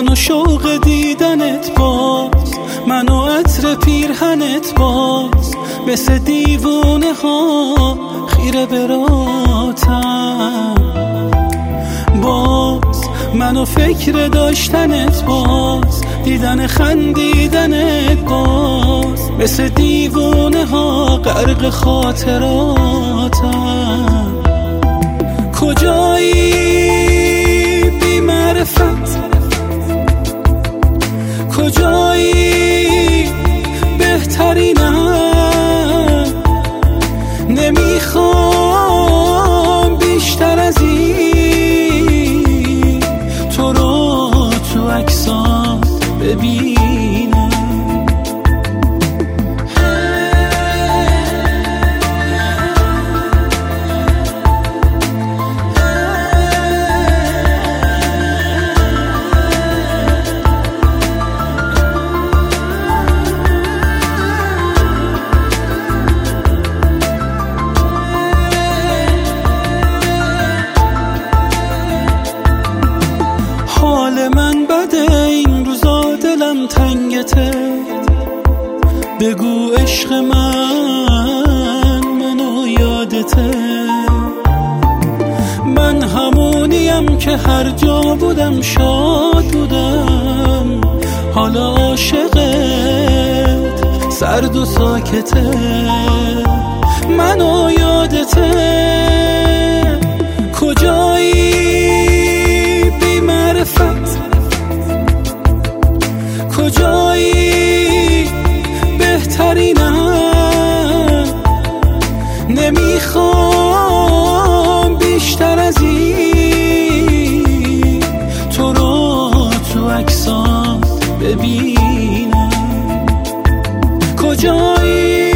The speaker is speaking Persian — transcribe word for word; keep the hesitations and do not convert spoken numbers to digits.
منو شوق دیدنت باز، منو عطر پیرهنت باز، مثل دیوونه ها خیره براتم باز، منو فکر داشتنت باز، دیدن خندیدنت باز، مثل دیوونه ها غرق خاطراتم. کجایی بی معرفت، کجایی بهترینم، نمیخوام بیشتر از این تو رو تو عکسات ببینم. حال من بده این روزا، دلم تنگته، بگو عشق من منو یادته. من همونیم که هر جا بودم شاد بودم، حالا عاشقت سرد و ساکته، منو یادته. کجایی بی معرفت، کجایی بهترینم، نمیخوام بیشتر از این تو رو تو عکسات ببینم. کجایی